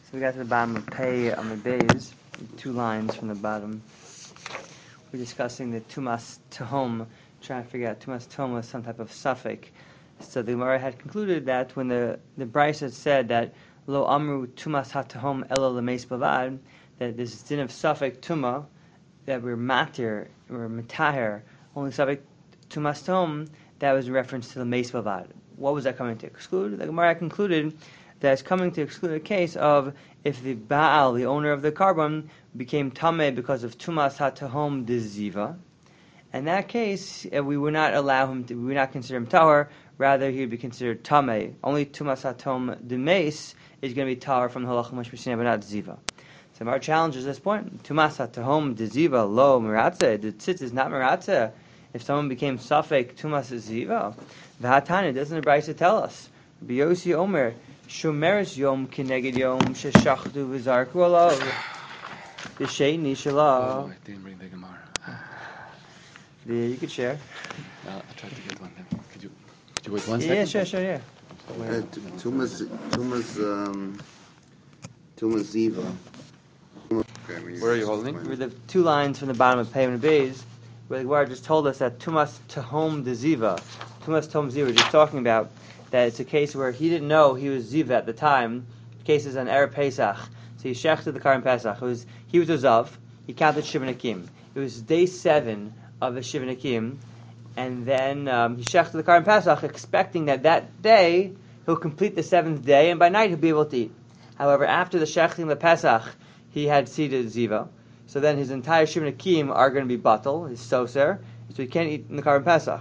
So we got to the bottom of Pei on the Bays, 2 lines from the bottom. We're discussing the Tumas Tahom, trying to figure out Tumas Tahom was some type of suffix. So the Gemara had concluded that when the Bryce had said that Lo Amru Tumas HaTahom Elo Lemeis Bavad, that this din of suffix Tuma, that we're matir, we're mataher, only suffix Tumas Tahom, that was in reference to the Meis Bavad. What was that coming to exclude? The Gemara concluded that it's coming to exclude a case of if the Baal, the owner of the carbon, became Tameh because of Tumas HaTahom Deziva. In that case, we would not allow him to, we would not consider him Tahor, rather he would be considered Tameh. Only Tumas HaTahom Demeis is going to be Tahor from the Halachah Mishpasina, but not Ziva. So our challenge is this point. Tumas HaTahom Deziva Lo Meratzeh. The tzitz is not Meratzeh. If someone became Safek Tumas Ziva, V'hatani, doesn't the Brisa tell us? B'yosi Omer, Shomeres Yom Kineged Yom Sheshachtu V'zarku Alav B'Sheini Shalah. Oh, I didn't bring the Gemara. You could share. I tried to get one. Could you wait 1 second? Yeah, sure, yeah. Tumas Ziva. Where are you holding? We're the 2 lines from the bottom of Pei and Beis, where the Gemara just told us that Tumas Tahom Deziva, Tumas Tahom Ziva, we're just talking about that it's a case where he didn't know he was Ziva at the time. The case is on Erev Pesach. So he shechted the Karim Pesach. He was a Zav. He counted Shiva Nakim. It was day 7 of the Shiva Nakim. And then he shechted the Karim Pesach, expecting that day he'll complete the 7th day, and by night he'll be able to eat. However, after the shechting of the Pesach, he had seeded Ziva. So then his entire Shiva Nakim are going to be batal, his soser, so he can't eat in the Karim Pesach.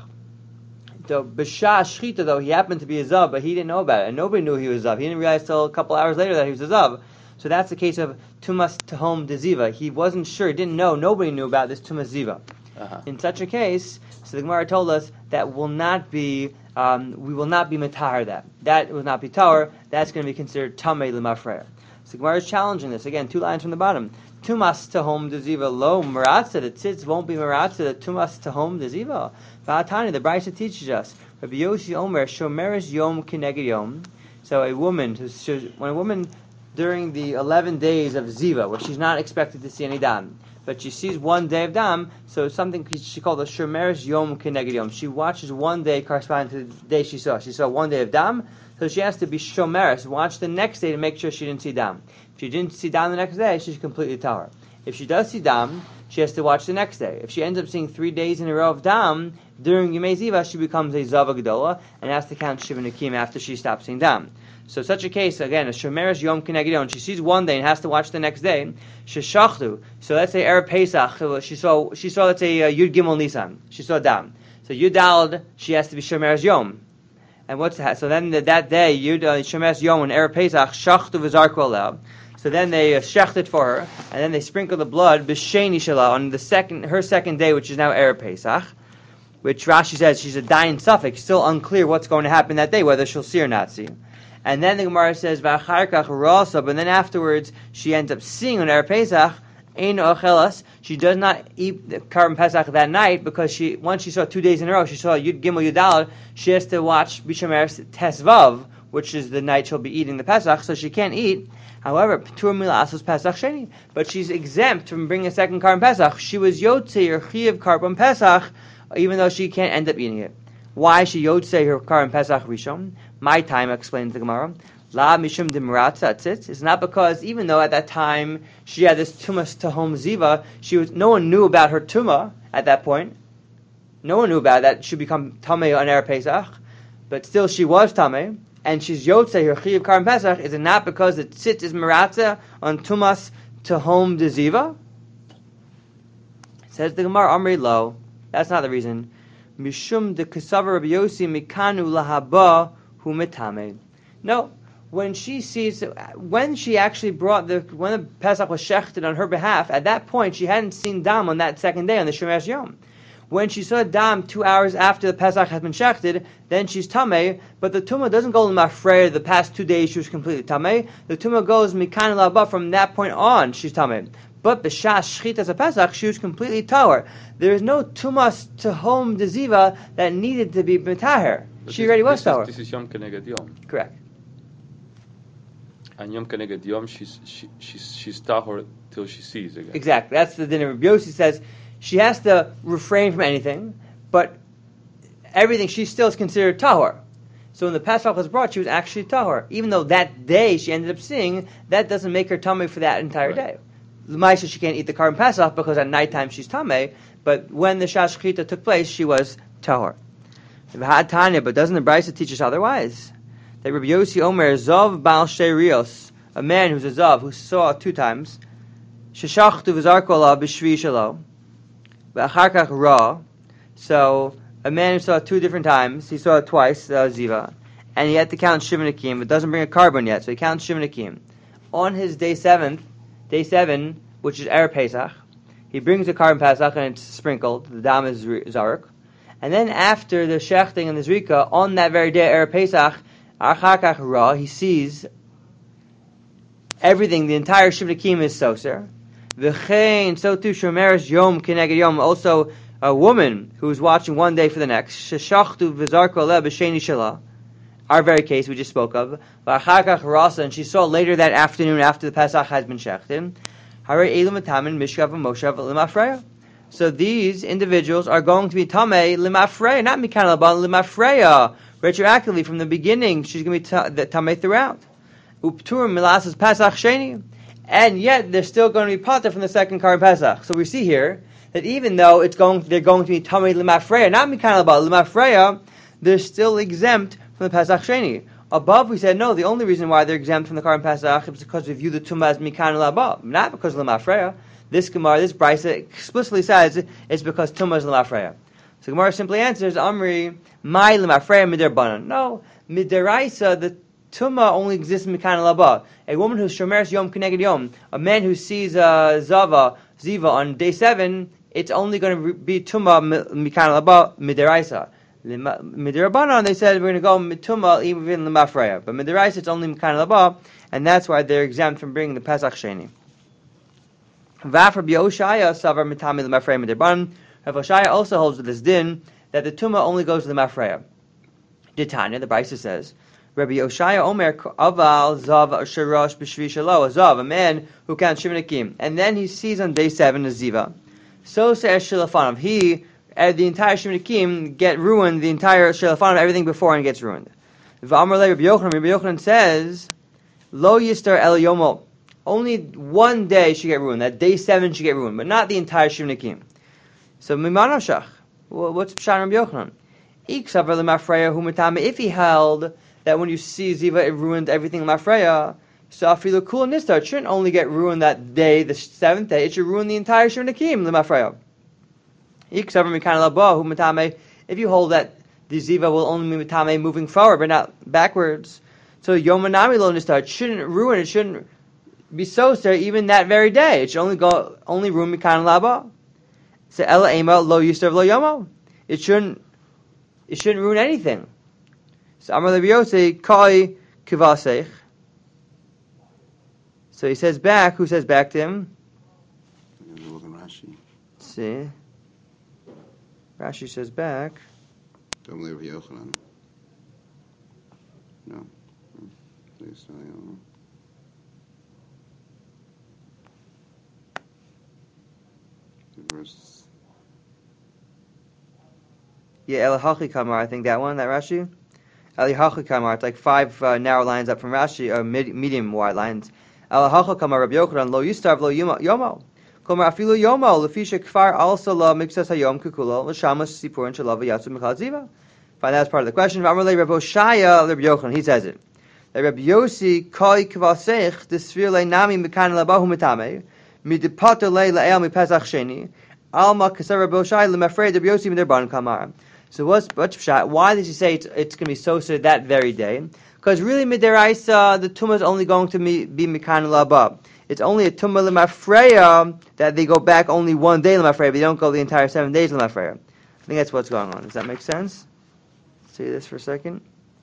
So B'shah Shchita, though, he happened to be a Zav, but he didn't know about it, and nobody knew he was a Zav. He didn't realize till a couple hours later that he was a Zav. So that's the case of Tumas Tahom Deziva. He wasn't sure, he didn't know, nobody knew about this Tumas Ziva. In such a case, so the Gemara told us that will not be, we will not be Matahar that. That will not be Tahor, that's going to be considered Tameh L'mafreya. So the Gemara is challenging this. Again, 2 lines from the bottom. Tumas Tahom Deziva Lo Meratzeh, the tzitz won't be Meratzeh, the Tumas Tahom Deziva. V'hatani, the Brisa teaches us, Rabbi Yossi Omer, Shomeres Yom Kineged Yom. So a woman, when a woman during the 11 days of Ziva, where she's not expected to see any dam, but she sees 1 day of dam, so it's something she called a Shomeres Yom Kineged Yom. She watches 1 day corresponding to the day she saw. She saw 1 day of dam, so she has to be Shomeres, watch the next day to make sure she didn't see dam. If she didn't see dam the next day, she's completely tahor. If she does see dam, she has to watch the next day. If she ends up seeing 3 days in a row of dam, during Yemei Ziva, she becomes a Zava Gedola and has to count Shiva Nakim after she stops seeing dam. So such a case, again, a Shomeres Yom Kineged Yom, she sees 1 day and has to watch the next day, Sheshachtu, so let's say Erev Pesach, she saw let's say Yud Gimel Nisan, she saw dam. So Yud Daled, she has to be Shomeres Yom. And what's that? So then that day, Yud Shomeres Yom and Erev Pesach, Shachtu V'zarku Alav. So then they shechted for her, and then they sprinkle the blood b'sheni shala on her second day, which is now Erev Pesach, which Rashi says she's a dying suffix, still unclear what's going to happen that day, whether she'll see or not see. And then the Gemara says v'acharkach rasa, but then afterwards she ends up seeing on Erev Pesach ein ochelas. She does not eat the Karim Pesach that night because once she saw 2 days in a row, she saw Yud Gimel Yudal. She has to watch Bishameres Tesvav, which is the night she'll be eating the Pesach, so she can't eat. However, P'tur Milasos Pesach Sheni, but she's exempt from bringing a second Karban Pesach. She was Yotzei or Chiyav Karban Pesach, even though she can't end up eating it. Why she Yotzei her Karban Pesach Rishon? My time, explains the Gemara. La Mishum Dimratza Tzitz. It's not because even though at that time she had this Tumas Tahom Ziva, no one knew about her Tumah at that point. No one knew about that. She become Tameh on Erev Pesach, but still she was Tameh. And she's Yotzei, her Chiyav Karim Pesach, is it not because the tzitz is Meratzeh on Tumas Tahom Deziva? Says the Gemara, Amri Lo, that's not the reason. Mishum de Kesava Rabbi Yossi Mikanu Lahaba Hu Mitame. No, when she actually when the Pesach was shechted on her behalf, at that point she hadn't seen dam on that second day on the Shomeres Yom. When she saw dam 2 hours after the Pesach has been shechted, then she's tameh. But the tumah doesn't go l'mafreya. The past 2 days she was completely tameh. The tumah goes mikan la'aba from that point on. She's tameh. But b'shas shchitas a Pesach, she was completely tahor. There is no tumas tahom deziva that needed to be metaher. She already was tahor. This is Yom Keneged Yom. Correct. on Yom Keneged Yom, she's tahor till she sees again. Exactly. That's the din of Rabbi Yossi says she has to refrain from anything, but everything she still is considered tahor. So when the Pesach was brought, she was actually tahor. Even though that day she ended up seeing, that doesn't make her tamei for that entire day. L'maisa, she can't eat the carbon Pesach because at nighttime she's tamei, but when the Shashchita took place, she was tahor. Tanya, but doesn't the Brisa teach us otherwise? That Rabbi Yossi Omer, Zav Baal Sherios, a man who's a Zav, who saw 2 times, Sheshachtu v'zarko Allah b'shvi shalo, v'achar kach ra, so a man who saw 2 different times, he saw it twice, Ziva, and he had to count Shivanakim, but doesn't bring a carbon yet, so he counts Shivanakim. On his day 7, which is Erev Pesach, he brings a carbon Pesach and it's sprinkled, the dam is zarek, and then after the shechting and the zrika, on that very day, Erev Pesach, achar kach ra, he sees everything, the entire Shivanakim is soser. V'chein, so too, shomeres yom keneged yom, also a woman who was watching one day for the next, sheshachtu v'zarko aleh b'sheni shalah, our very case we just spoke of, v'achar kach rasa, and she saw later that afternoon after the Pesach has been shechted, harei elu metamin mishkav v'moshav l'mafreya. So these individuals are going to be tamei l'mafreya, not mikan laban, l'mafreya, retroactively from the beginning. She's going to be tamei throughout. Uptur milasas Pesach sheni, and yet they're still going to be pater from the second carbon Pesach. So we see here that even though they're going to be tamei l'mafreya, not mikan laban, l'mafreya, they're still exempt from the Pesach sheni. Above we said no, the only reason why they're exempt from the carbon Pesach is because we view the tumah as mikan laban, not because of l'mafreya. This Gemara, this Brisa explicitly says it's because tumah is l'mafreya. So Gemara simply answers, Amri, my l'mafreya miderbanan. No, mideraisa, the tumah only exists in mikan laba. A woman who's shomeres yom keneged yom, a man who sees ziva on day 7, it's only going to be tumah mikan laba mideraisa. Miderabanan, they said we're going to go tumah even l'mafreya, but mideraisa it's only mikan laba, and that's why they're exempt from bringing the Pesach sheni. Vaf Rabbi Oshaya savar mitami l'mafreya miderabanan. Rabbi Oshaya also holds with this din that the tumah only goes to the mafreya. Ditanya, the Brisa says, Rabbi Oshaya Omer aval zav sharash b'shvi shalo, a zav, a man who counts shivanakim, and then he sees on day 7 a ziva. So says shilafanav, he, the entire shivanakim get ruined, the entire shilafanav, everything before and gets ruined. V'amar le Rabbi Yochanan says, lo yistar el yomo, only one day should get ruined, that day 7 should get ruined, but not the entire shivanakim. So mimanashach, what's Pshat Rabbi Yochanan? If he held that when you see ziva it ruined everything l'mafreya, so afilu kul nistar, it shouldn't only get ruined that day, the 7th day, it should ruin the entire shivanakim l'mafreya. If you hold that the ziva will only be mitame moving forward but not backwards, so yomanami lo nistar, it shouldn't ruin, it shouldn't be so even that very day, it should only ruin mikan laba. So ela ema lo yistar lo yomo, it shouldn't ruin anything. So Amar Rabbi Yossi kai kivasech. So he says back. Who says back to him? Look at Rashi. See, Rashi says back. Don't believe Yochanan. No. Please tell you. The verse. Yeah, Elihachi Kamar, I think that one, that Rashi. Elihachi Kamar, it's like 5 narrow lines up from Rashi, or medium wide lines. Elihachi Kamar, Rabbi Yochanan, lo yistarv lo yomo. Kamar afilu yomo, lefisha kfar also la mixas hayom kukula, l'shamas sipur and shalava yatsu michal ziva. Find that as part of the question. V'amalei Rabbi Oshaya, Rabbi Yochanan, he says it. That Rabbi Yossi kai kvaseich desfir le nami mikan labahu mitame midipater le lael mipesach sheni alma kasar Rabbi Oshaya lemafrei Rabbi Yossi miderban kamar. So what's pshat? Why does he say it's going to be so that very day? Because really midiraisa the tumah is only going to be mikan laba. It's only a tumah lemafreya that they go back only one day lemafreya, but they don't go the entire 7 days lemafreya. I think that's what's going on. Does that make sense? See this for a second.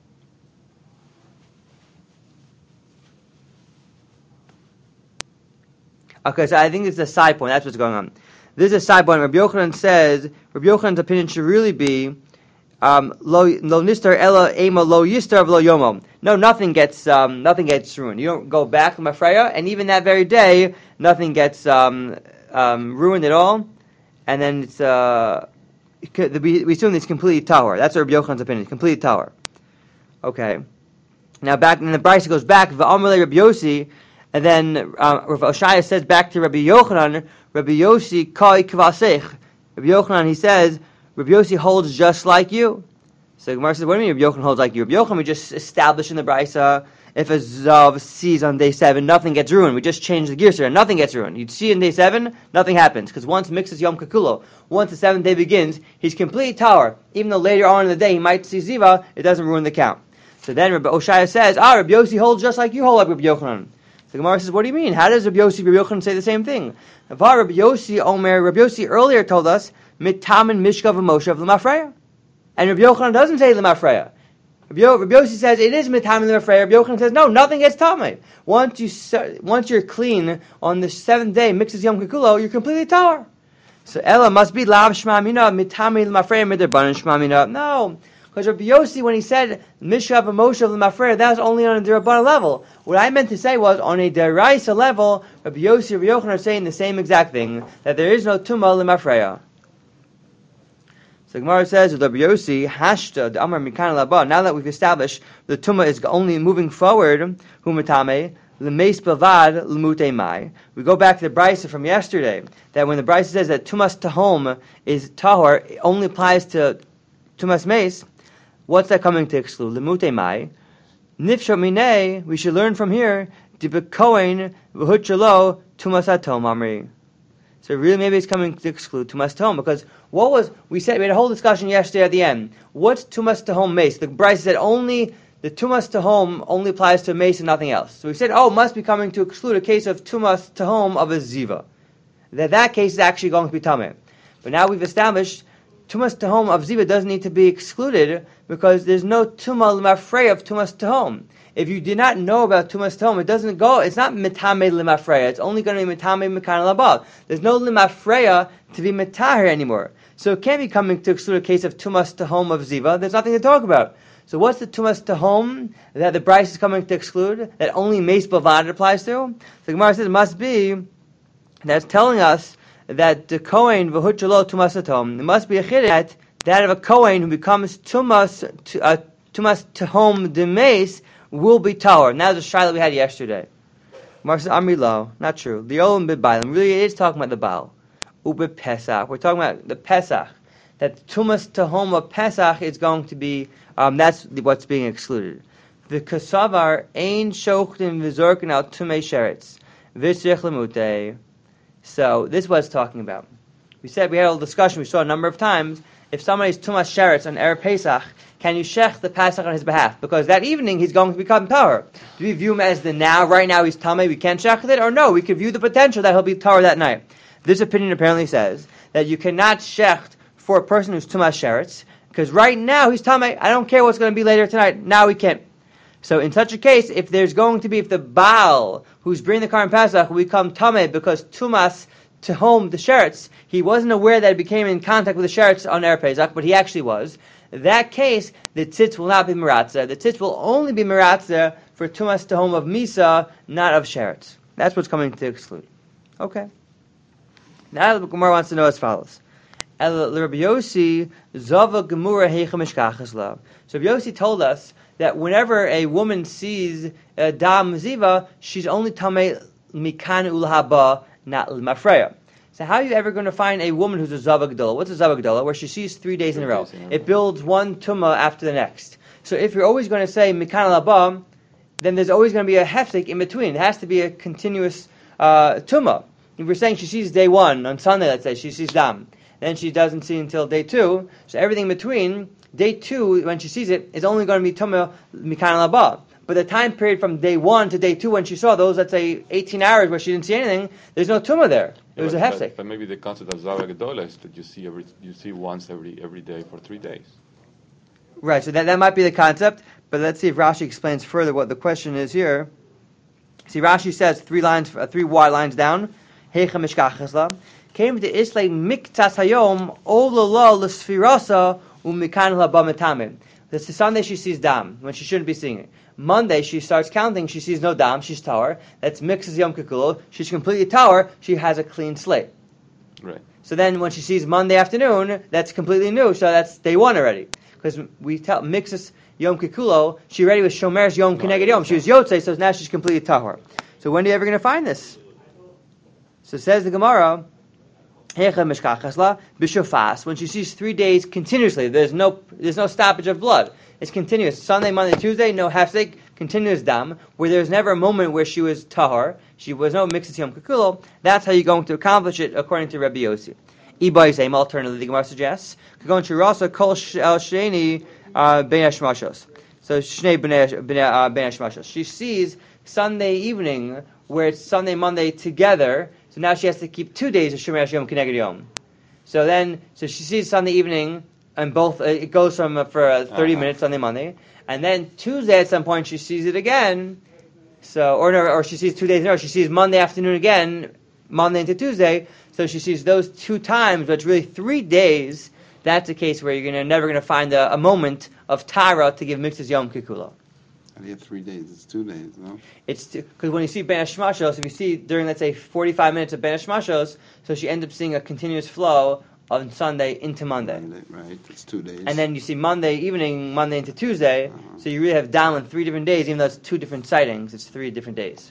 Okay, so I think it's a side point. That's what's going on. This is a side point. Rabbi Yochanan's opinion should really be lo nistar ela ema lo yistar lo yomo. No, nothing gets ruined. You don't go back Mafreya, and even that very day, nothing gets ruined at all. And then it's we assume it's completely tower. That's Rabbi Yochanan's opinion. Completely tower. Okay. Now back, and the Brisa goes back. V'amrei Rabbi Yossi, and then Rav Oshaya says back to Rabbi Yochanan. Rabbi Yossi kai kvasech. Rabbi Yochanan, he says, Rabbi Yossi holds just like you. So Gemara says, what do you mean Rabbi Yochanan holds like you? Rabbi Yochanan, we just established in the Brisa, if a Zav sees on day 7, nothing gets ruined. We just change the gears here, nothing gets ruined. You'd see on day 7, nothing happens. Because once mixes Yom Kakulo, once the 7th day begins, he's completely tower. Even though later on in the day he might see Ziva, it doesn't ruin the count. So then Rabbi Oshaya says, Rabbi Yossi holds just like you hold like Rabbi Yochanan. So Gemara says, what do you mean? How does Rabbi Yossi and Rabbi Yochanan say the same thing? Rabbi Yossi earlier told us, Mitamin Mishkav Moshe L'Mafreya. And Rabbi Yochanan doesn't say L'Mafreya. Rabbi Yossi says it is Mitamin L'Mafreya. Rabbi Yochanan says, no, nothing gets Tamei. Once you're clean on the 7th day, mixes Yom Kikulo, you're completely tower. So Ella must be Lav Shma Mina, Mitamin L'Mafreya, Midrabanan Shma Mina. No. Because Rabbi Yossi, when he said Mishav and Moshe L'Mafreya, that was only on a Derabanan level. What I meant to say was, on a Deraisa level, Rabbi Yossi and Rabbi Yochanan are saying the same exact thing, that there is no Tumah L'Mafreya. So Gemara says, with Rabbi Yossi, Hashta, the Amar Mikan Laba, now that we've established the Tumah is only moving forward, Humatame, L'meis Bavad, L'mutei Mai. We go back to the Brisa from yesterday, that when the Brisa says that Tumas Tahom is Tahor, it only applies to Tumas Meis. What's that coming to exclude? Lemute mai. Nifsha minei, we should learn from here, Dibekoin v'hutchalo tumas atom amri. So really maybe it's coming to exclude tumas tahom, because we had a whole discussion yesterday at the end. What's tumas tahom mace? The Brisa said only the tumas tahom only applies to mace and nothing else. So we said, it must be coming to exclude a case of tumas tahom of a ziva. That case is actually going to be tameh. But now we've established Tumas Tahom of Ziva doesn't need to be excluded because there's no Tumah L'Mafreya of Tumas Tahom. If you did not know about Tumas Tahom, it's not Metame L'Mafreya, it's only going to be Metame Mekan Labal. There's no L'Mafreya to be Metahir anymore. So it can't be coming to exclude a case of Tumas Tahom of Ziva, there's nothing to talk about. So what's the Tumas Tahom that the Brisa is coming to exclude, that only Meis Bavad applies to? The Gemara says it must be, that's telling us that the Kohen v'hutchalo tumas atom. There must be a chiddush that of a Kohen who becomes tumas tahom demes will be tower. Now the shayla we had yesterday. Marcus Amri Lo, not true. The Olam B'Bailim really is talking about the Baal. Ube Pesach. We're talking about the Pesach. That tumas tahom of Pesach is going to be that's what's being excluded. The Kasavar ein shochtim v'zorkin al tumei sheretz v'tzrich lemutei. So this is what it's talking about. We said we had a little discussion. We saw a number of times. If somebody's tumas sheretz on Erev Pesach, can you shech the Pesach on his behalf? Because that evening he's going to become tahor. Do we view him as right now he's tamei, we can't shech it, or no? We could view the potential that he'll be tahor that night. This opinion apparently says that you cannot shech for a person who's tumas sheretz because right now he's tamei. I don't care what's going to be later tonight. Now we can't. So in such a case, if the Baal who's bringing the Karban Pesach will become tamei because tumas tahom the sheretz, he wasn't aware that it became in contact with the sheretz on Erev Pesach, but he actually was. In that case, the tzitz will not be meratzah. The tzitz will only be meratzah for tumas tahom of misa, not of sheretz. That's what's coming to exclude. Okay. Now the Gemara wants to know as follows. Rabbi Yossi zava gemura heicha mishkachas la. So Rabbi Yossi told us that whenever a woman sees dam ziva, she's only tamei mikan ulhaba, not l'mafreya. So how are you ever going to find a woman who's a zava gedola? What's a zava gedola? Where she sees 3 days in a row. It builds one tumah after the next. So if you're always going to say mikan ulhaba, then there's always going to be a heftik in between. It has to be a continuous tumah. If we're saying she sees day 1, on Sunday, let's say, she sees dam. Then she doesn't see until day 2. So everything in between, day 2, when she sees it, is only going to be tumah mikan laba. But the time period from day 1 to day 2, when she saw those, let's say, 18 hours where she didn't see anything, there's no tumah there. It was a hefsek. But maybe the concept of Zava Gedola is that you see once every day for 3 days. Right, so that might be the concept, but let's see if Rashi explains further what the question is here. See, Rashi says 3 wide lines down, Heicha Mishkachas La. Came to Islay Miktas Hayom Olala L'Sfirasa Umikan haba metame. This is Sunday she sees dam when she shouldn't be seeing it. Monday she starts counting. She sees no dam. She's tahor. That's mixes yom kikulo. She's completely tahor. She has a clean slate. Right. So then when she sees Monday afternoon, that's completely new. So that's day one already. Because we tell mixes yom kikulo. She already was shomer's yom keneged yom. She was yotze. So now she's completely tahor. So when are you ever going to find this? So says the Gemara. When she sees 3 days continuously, there's no stoppage of blood. It's continuous. Sunday, Monday, Tuesday, no hafsek, continuous dam, where there's never a moment where she was tahar, she was no mixed yom kikulo. That's how you're going to accomplish it according to Rabbi Yossi. Ibai alternatively, the Gemara suggests, going to rasa kol sheni ben hashmashos. So shnei ben hashmashos. She sees Sunday evening, where it's Sunday, Monday together. So now she has to keep 2 days of Shemesh Yom Keneged Yom. So she sees Sunday evening, and both it goes from for 30 minutes Sunday, Monday, and then Tuesday at some point she sees it again. So or she sees 2 days in a row. She sees Monday afternoon again, Monday into Tuesday. So she sees those 2 times, but it's really 3 days. That's a case where you're never going to find a moment of Tara to give mixes Yom Kikulo. How do you have 3 days? It's 2 days, no? It's because when you see Ben Hashmashos, if you see during, let's say, 45 minutes of Ben Hashmashos, so she ends up seeing a continuous flow on Sunday into Monday. Right, it's 2 days. And then you see Monday evening, Monday into Tuesday, so you really have down in 3 different days, even though it's 2 different sightings, it's 3 different days.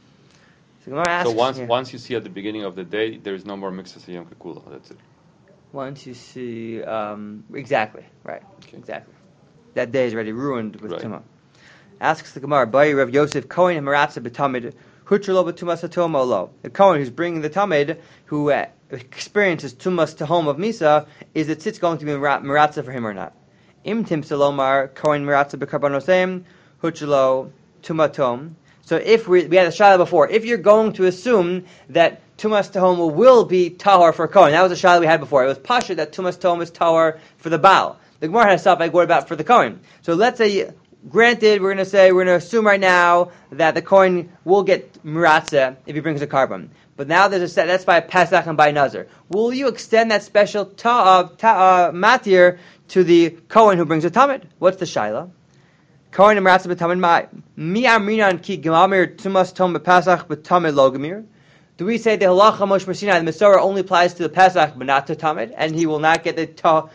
So once you see at the beginning of the day, there is no more mixes Yom Kikulo. That's it. Once you see, exactly, right, Okay. exactly. That day is already ruined with Right. Tumah. Asks the Gemara, Bayi Rav Yosef Kohen Maratza b'tamid hutrlo b'tumas hatom olo. The Kohen who's bringing the tamid, who experiences tumas tahom of misa, is the tzitz going to be maratza for him or not? Im tim salomar Kohen maratza b'karbanosem hutrlo tumatom. So if we had a shaila before, if you're going to assume that tumas tahom will be tahor for Kohen, that was a shaila we had before. It was pasha that tumas tahom is tahor for the Baal. The Gemara has stuff like what about for the Kohen? So let's say, granted, we're going to assume right now that the Kohen will get Muratza if he brings a carbon. But now there's a set, that's by Pesach and by Nazir. Will you extend that special matir to the Kohen who brings a Tamid? What's the Shaila? Kohen and Muratza b'Tamid mi amrinan ki gemamir tumas tom b'Pesach b'Tamid lo gemir. Do we say the halacha Moshe Sinai, the Masorah only applies to the Pesach but not to Tamid, and he will not get the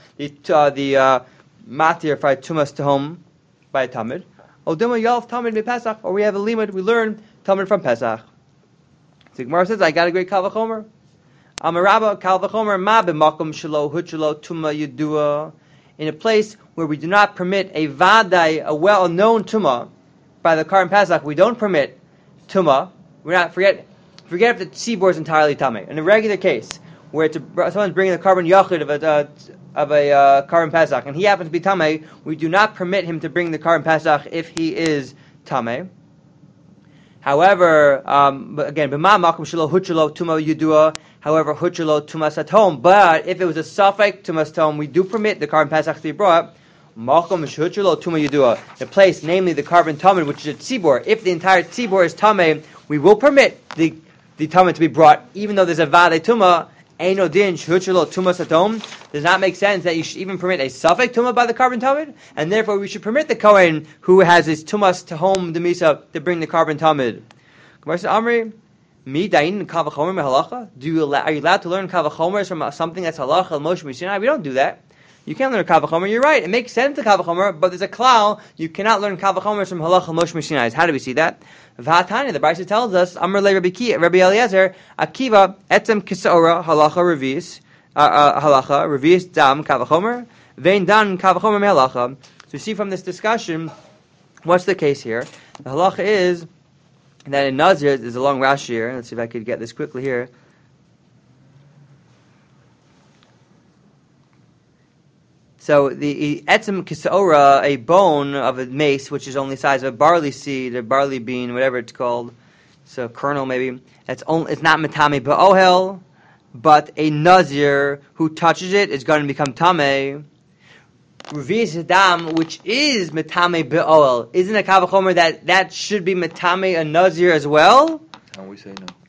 matir for tumas tahom by a Talmud. Odima Yalf Talmud be Pesach, or we have a limud, we learn Talmud from Pesach. So Gemara says, I got a great Kalvachomer. Amarabba Kalvachomer ma b'makom shelo huchelo tuma yudua. In a place where we do not permit a vadai, a well-known tuma, by the Karim Pesach, we don't permit tuma. We're not forget if the tzibor is entirely tamei. In a regular case, where someone's bringing the carbon yachid of a Karim Pesach, and he happens to be Tameh, we do not permit him to bring the Karim Pesach if he is Tameh. However, again, b'ma makom shelo huchelo tuma yudua. However, huchelo tumas atom. But if it was a suffix tumas atom, we do permit the Karim Pesach to be brought. Makom huchelo tuma yudua. The place, namely the carbon tamid, which is a tzibor. If the entire tzibor is Tameh, we will permit the tamid to be brought, even though there's a vade tuma. Eino din shuchelo tumas atom. Does not make sense that you should even permit a suffix tumah by the carbon tamid, and therefore we should permit the Kohen who has his tumas tahom demisa to bring the carbon tamid. Gemara says, Amri, mi dayin kavachomer mehalacha. Are you allowed to learn kavachomers from something that's halacha Moshe Mishinai? We don't do that. You can't learn kavachomer. You're right. It makes sense to kavachomer, but there's a klal. You cannot learn kavachomers from halacha Moshe Mishinai. How do we see that? V'hatani, the Brisa tells us, Amr le Rabbi Eliezer, Akiva etzem kisaora halacha revius dam kavachomer vein dan kavachomer mehalacha. So you see from this discussion, what's the case here? The halacha is that in Nazir, there's a long Rashi here. Let's see if I could get this quickly here. So the etzem kisaora, a bone of a mace, which is only the size of a barley seed, a barley bean, whatever it's called, so kernel maybe. It's not metame ba'ohel, but a nazir who touches it is going to become tameh. Revius dam, which is metame ba'ohel, isn't a kavachomer that should be metame a nazir as well? And we say no.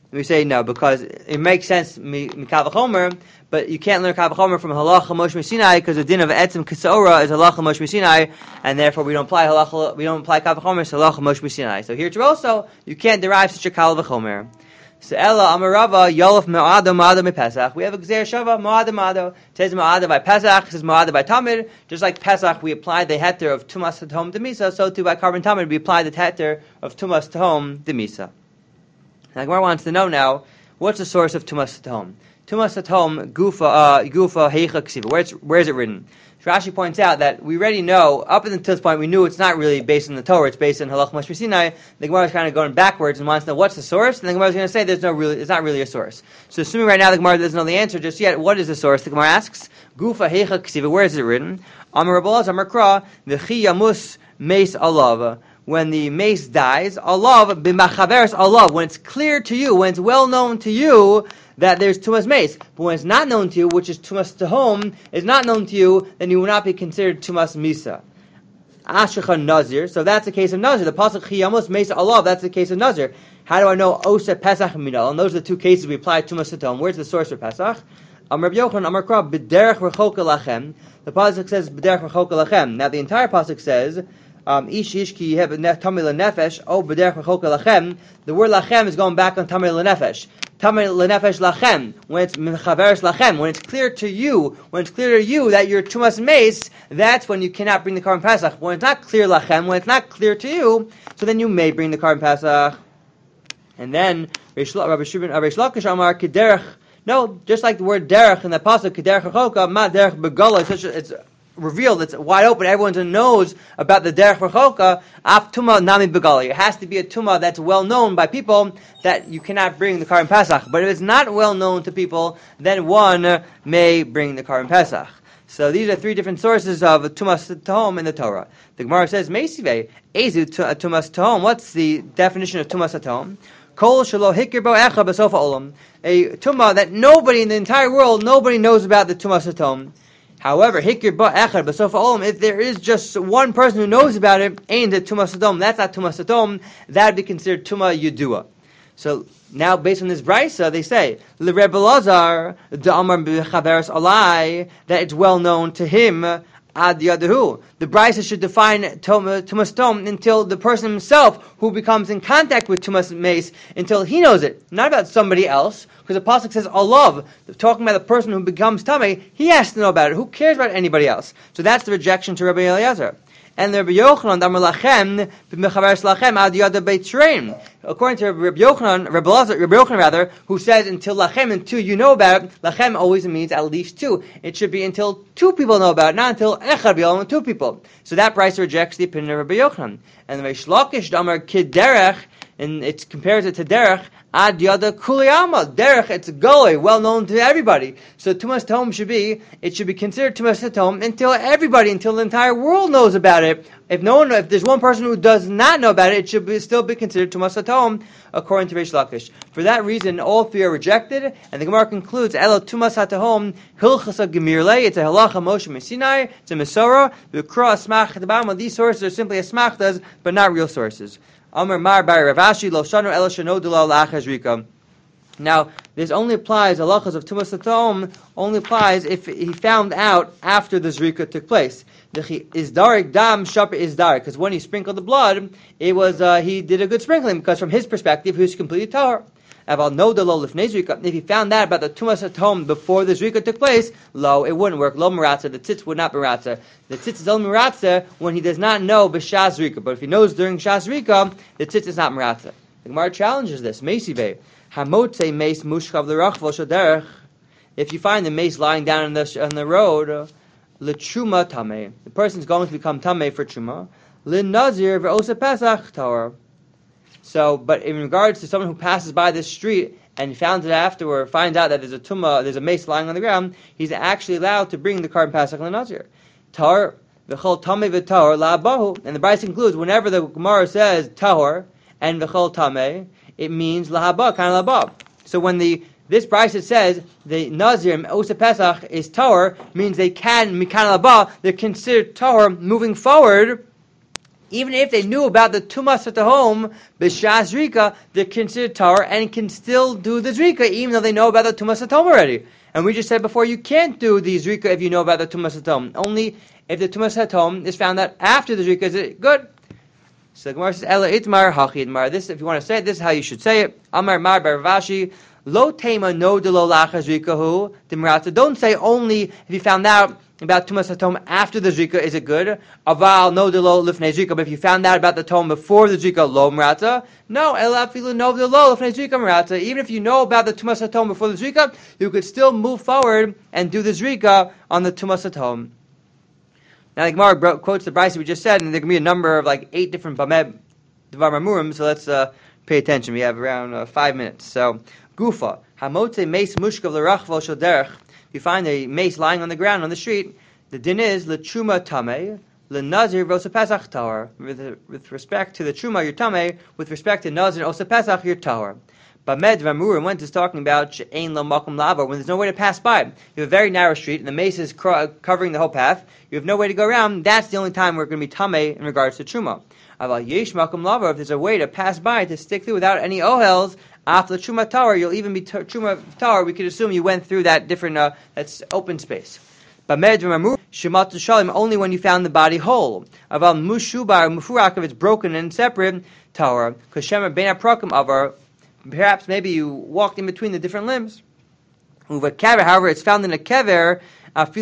And we say no, because it makes sense, Mikal V'chomer, but you can't learn Kal V'chomer from Halacha Moshe Sinai, because the din of Etzem Kesora is Halacha Moshe Sinai, and therefore we don't apply Kal V'chomer to Halacha Moshe Sinai. So here too also, you can't derive such a Kal V'chomer. So Ella Amarava Yolof Me'ado Me'Pesach. We have a Gzeir Shava Me'ado. It says Me'ado by Pesach, it says Me'ado by Tamid. Just like Pesach, we apply the heter of Tumas Tahom Demisa, so too by Karban Tamid, we apply the heter of Tumas Tahom Demisa. Now, Gemara wants to know now, what's the source of Tumas Tahom? Tumas Tahom Gufa Heicha Ksiva. Where is it written? Rashi points out that we already know, up until this point, we knew it's not really based on the Torah, it's based on Halach Moshe Sinai. The Gemara is kind of going backwards and wants to know what's the source, and the Gemara is going to say it's not really a source. So assuming right now the Gemara doesn't know the answer just yet, what is the source? The Gemara asks, Gufa Heicha Ksiva, where is it written? Amar Rabbi Elazar Amar Kra, V'chi Yamus Meis Alav. When the mace dies, alav b'machaveres alav. When it's clear to you, when it's well known to you that there's tumas mace, but when it's not known to you, which is tumas tahom, is not known to you, then you will not be considered tumas misa. Ashecha nazir. So that's the case of nazir. The pasuk chiyamos mace alav. That's the case of nazir. How do I know osa pesach minal? And those are the two cases we apply tumas tahom. Where's the source for pesach? Amar Rabbi Yochanan Amar Kra b'derech rechoka lachem. The pasuk says b'derech rechoka lachem. Now the entire pasuk says. Ish ki have tamei lenefesh. Oh, b'derech rechoka lachem. The word lachem is going back on tamei lenefesh. Tamei lenefesh lachem. When it's mechaveres lachem, when it's clear to you, that you're tumas mace, that's when you cannot bring the Karban Pesach. When it's not clear lachem, when it's not clear to you, so then you may bring the Karban Pesach. And then Reish Lakish Amar kederech. No, just like the word derech in the pasuk kederech rechoka, ma derech begala. It's revealed, it's wide open, everyone knows about the derech rechoka, af tuma nami begali. It has to be a tuma that's well known by people that you cannot bring the Karban Pesach. But if it's not well known to people, then one may bring the Karban Pesach. So these are three different sources of tumas tahom in the Torah. The Gemara says, Meisive, ezu tumas tahom. What's the definition of tumas tahom? Kol shelo hikir bo echa b'sofa olam. A tumah that nobody in the entire world, nobody knows about the tumas tahom. However, hikir ba echad b'sofa olam, if there is just one person who knows about it, ain't it tumas hadom? That's not tumas hadom. That would be considered tuma yedua. So now, based on this brisa, they say l'Rebbe Elazar da'amar b'chaveres alai, that it's well known to him. Ad yadahu. The brisa should define tumas tom until the person himself who becomes in contact with tumas mace, until he knows it, not about somebody else. Because the pasuk says alav, talking about the person who becomes tamei, he has to know about it. Who cares about anybody else? So that's the rejection to Rabbi Eliezer. And the Rabbi Yochanan, according to Rabbi Yochanan, who says until lachem, until you know about it, lachem always means at least two. It should be until two people know about it, not until echad b'yolam, two people. So that brisa rejects the opinion of Rabbi Yochanan. And the Reish Lakish damar kederech, and it compares it to derech. Ad yada kuliyama derech. It's a gully, well known to everybody. So tumas tahom should be considered tumas tahom until the entire world knows about it. If there's one person who does not know about it, it should still be considered tumas tahom according to Reish Lakish. For that reason, all three are rejected, and the Gemara concludes elo tumas tahom hilchasa gemirle. It's a halacha Moshe Sinai. It's a Mesorah. The Kra smach at the bottom of these sources are simply asmachtas, but not real sources. Amar Mar Bar Ravashi Lo Shanu El Shano Dula Lachas Rika. Now, this only applies, halachas of Tumas Tahom only applies if he found out after the Zrika took place. The Izdarik Dam Shapar Izdarik, because when he sprinkled the blood, it was he did a good sprinkling, because from his perspective, he was completely tahor. If he found that about the Tumas Tahom before the Zrika took place, it wouldn't work. Lo Meratza, the tzitz would not be Meratza. The tzitz is only Meratza when he does not know B'Shas Zrika. But if he knows during Shas Zrika, the tzitz is not Meratza. The Gemara challenges this. Meisive, Hamotze Meis Mushchav L'Rachvo Shaderech. If you find the mace lying down on the road, L'Truma Tameh. The person's going to become Tameh for Truma. L'Nazir V'Osa Pesach Torah. So, but in regards to someone who passes by this street and finds out that there's a mace lying on the ground, he's actually allowed to bring the Karban Pesach l'Nazir. Tar v'chol tamei v'tahor la'abahu. And the Brisa includes whenever the Gemara says tahor and v'chol tamei, it means la'haba, kind of la'abab. So when this Brisa says the Nazir and Osa Pesach is tahor, means they can mikan la'abah, they're considered tahor moving forward. even if they knew about the tumas at the home, b'shas zrika, they're considered tahor and can still do the zrika, even though they know about the tumas at home already. And we just said before, you can't do the zrika if you know about the tumas at home. Only if the tumas at home is found out after the zrika, is it good? So the Gemara says, Ela itmar hachi itmar. This, if you want to say it, this is how you should say it. Amar mar bar Ravashi, lo tema no de lo lacha zrikahu dimrata. Don't say only if you found out about tumas hatom after the zrika, is it good? Aval no de lo lifnei zrika. But if you found out about the tom before the zrika, lo mrata. No, ela filu no de lo lifnei zrika mrata. Even if you know about the tumas hatom before the zrika, you could still move forward and do the zrika on the tumas hatom. Now the Gemara quotes the brayso we just said, and there can be a number of 8 different bamed devar mamurim. So let's pay attention. We have around 5 minutes. So gufa hamotze mace mushkav l'rachval shel derech. You find a mace lying on the ground on the street. The din is l'truma tameh, l'nazir v'osa pesach tahor. With respect to the truma, you're tameh. With respect to nazir and osa pesach, you're tahor. Bamed Ramurim went is talking about she'ein lo makom lava, when there's no way to pass by. You have a very narrow street, and the mace is covering the whole path. You have no way to go around. That's the only time we're going to be tameh in regards to truma. Aval yesh makom lava, if there's a way to pass by, to stick through without any ohels, after the truma tower, you'll even be truma tower. We could assume you went through that different, that's open space. Bamed Ramurim shemat shalim, only when you found the body whole. Aval mushubar mufurak, if it's broken and separate, tower. Kashem ben aprakim avar. Perhaps maybe you walked in between the different limbs. However, it's found in a kever, if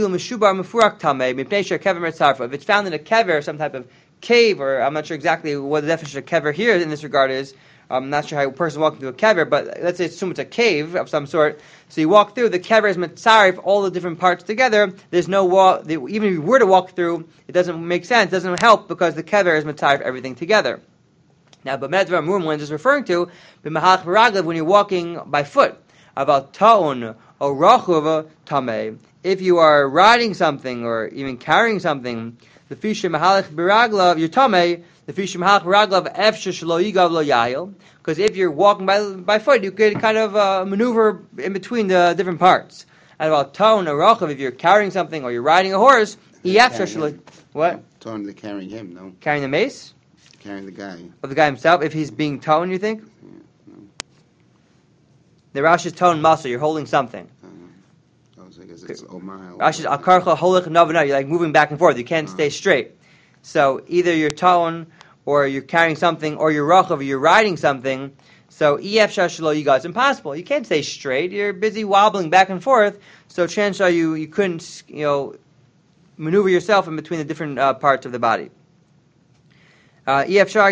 it's found in a kever, some type of cave, or I'm not sure exactly what the definition of kever here in this regard is. I'm not sure how a person walking through a kever, but let's assume it's a cave of some sort. So you walk through, the kever is mitzarif, all the different parts together. There's no wall. Even if you were to walk through, it doesn't make sense, it doesn't help, because the kever is mitzarif everything together. Now, Bamed Ramurim, when it's referring to, b'mahach b'raglav, when you're walking by foot, about ta'un or rachuv tameh. If you are riding something or even carrying something, the fisha mahalach b'raglav, you're tameh. The fisha mahalach b'raglav efshe shelo yigav lo yahil. Because if you're walking by foot, you could kind of maneuver in between the different parts. And about ta'un or rachuv, if you're carrying something or you're riding a horse, efshe shelo. What? Ta'un, they're carrying him, no? Carrying the mace? Carrying the guy. Of the guy himself, if he's being tone, you think? Yeah, no. The Rash is tone muscle, you're holding something. I guess it's Omar. Rash is akarcha holich navana, you're moving back and forth, you can't stay straight. So either you're tone, or you're carrying something, or you're rachav, or you're riding something. So ef shashlo you guys, impossible. You can't stay straight, you're busy wobbling back and forth, so chances are you couldn't, maneuver yourself in between the different parts of the body. Impossible,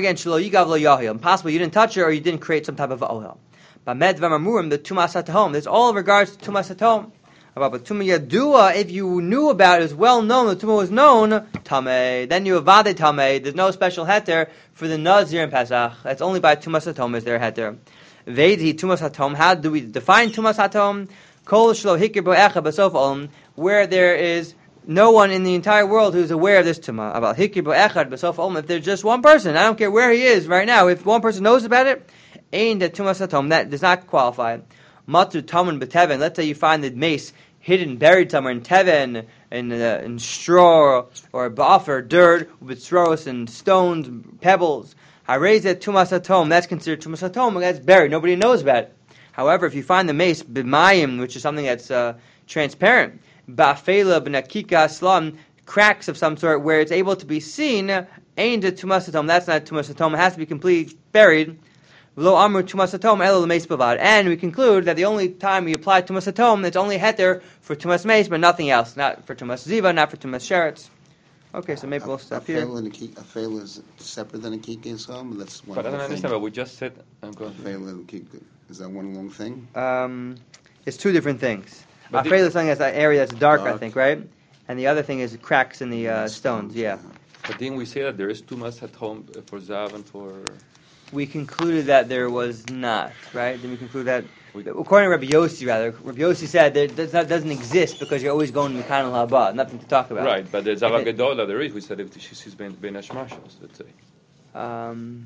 you didn't touch it or you didn't create some type of ohel. Bamed v'mamurim, the tumas hatom, there's all in regards to tumas hatom. But tumah yadua, if you knew about it, is well known, the tumah was known, tameh, then you avade tameh, there's no special heter for the nazir and pesach, that's only by tumas hatom is there heter. Veidhi tumas hatom, how do we define tumas hatom? Kol shlo hikir bo echa b'sof olam, where there is no one in the entire world who's aware of this tumah. About hikir bo echad b'sof olam. If there's just one person, I don't care where he is right now, if one person knows about it, ain't that tumas hatom, that does not qualify. Matu tamun b'teven. Let's say you find the mace hidden, buried somewhere in teven, in straw or ba'af or dirt, with straws and stones, pebbles. Harei zeh tumas hatom. That's considered tumas hatom. That's buried. Nobody knows about it. However, if you find the mace b'mayim, which is something that's transparent, ba'afela b'nakika aslam, cracks of some sort where it's able to be seen, ain't a tumas hatom. That's not tumas hatom. It has to be completely buried. Lo amru tumas hatom elo l'meis bavad. And we conclude that the only time we apply tumas hatom, it's only heter for tumas mace, but nothing else. Not for tumas ziva, not for tumas sheretz. Okay, so maybe we'll stop here. A fail is separate than a kika and so on, but that's one. But I don't understand what we just said. Fail and kika, is that one long thing? It's two different things. Afraid is something that's that area that's dark, I think, right? And the other thing is cracks in the stones, yeah. But didn't we say that there is tumas at home for zav and for? We concluded that there was not, right? Didn't we conclude that? According to Rabbi Yossi, Rabbi Yossi said that doesn't exist because you're always going to Mekan al-Haba, nothing to talk about. Right, but the Zav Gedola, there is, we said if she's Ben Hashmashos, let's say.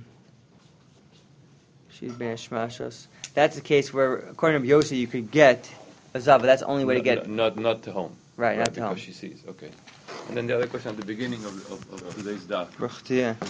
She's Ben Hashmashos. That's the case where, according to Rabbi Yossi, you could get a Zav, that's the only way to get it. Not to home. Right, not to home. Because she sees, okay. And then the other question at the beginning of today's daf.